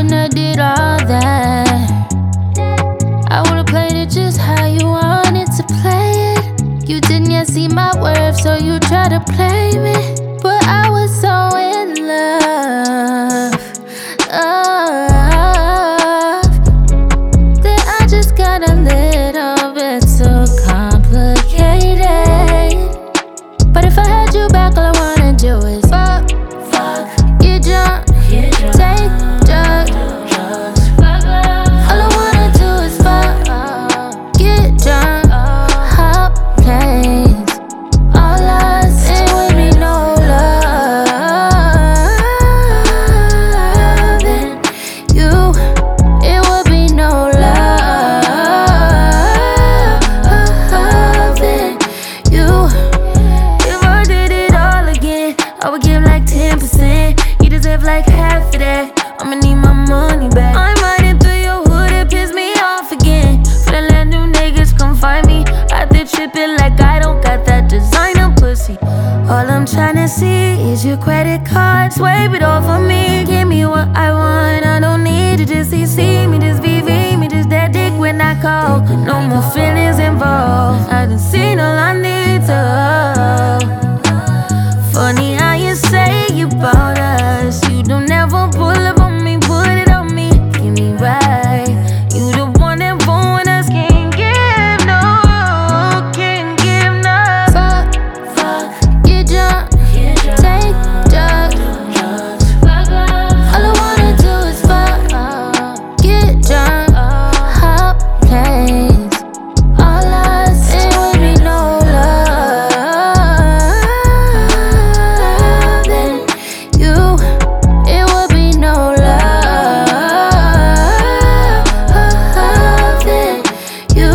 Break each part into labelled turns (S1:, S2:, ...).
S1: wouldn't have did all that. I would've played it just how you wanted to play it. You didn't yet see my worth, so you tried to play me. But I was so in love, that I just got a little bit too complicated. But if I had you back, all I wanna do is fuck, get drunk, take drugs. All I wanna do is fuck, get drunk, hop planes. All us ain't with me, no loving you. It would be no loving you. If I did it all again, I would give like 10%. You deserve like half of that. I'ma need my money back. I'm riding through your hood, it pissed me off again. Finna let new niggas come find me. Out there tripping like I don't got that designer pussy. All I'm tryna see is your credit card. Swipe it off for me, give me what I want. I don't need to just see me, just VV me, just that dick when I call. No more feelings involved. I done seen all I need to. Funny how you say you bought us. You don't ever pull up on me, put it on me, get me right. You the one that want us, can't give no, can't give no. Fuck, get drunk, take drugs. All I wanna do is fuck, get drunk, hop planes. All us ain't with me, no loving you. It would be no loving you.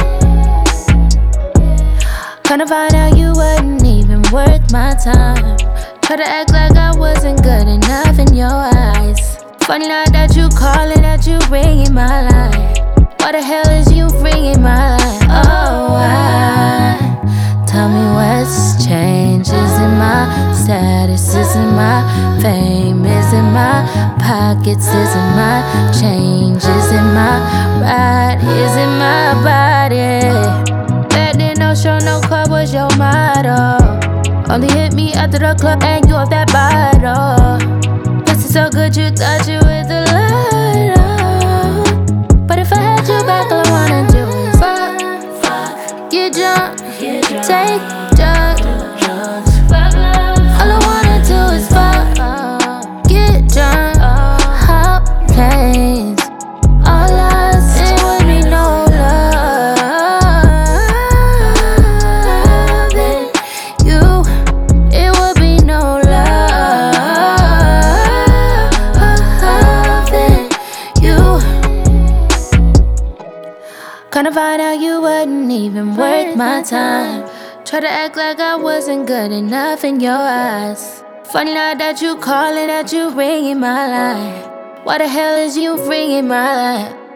S1: Kinda find out you wasn't even worth my time. Try to act like I wasn't good enough in your eyes. Funny now that you calling, that you ringing my line. Why the hell is you ringing my line? Oh, why? Tell me what's changed. Is it my status? Is it my fame? Is it my pockets? Is it my change? Is it my ride? Is it my body? Back then, no show, no club was your motto. Only hit me after the club and you off that bottle. Pussy so good you thought you was the lotto. But if I had you back, all I wanna do is fuck, get drunk, take drugs. All I wanna do is fuck, get drunk, hop planes. All us ain't with me, no loving you. It would be no loving you. Kinda find out you wasn't even worth my time. Try to act like I wasn't good enough in your eyes. Funny now that you calling, that you ringing my line. Why the hell is you ringing my line?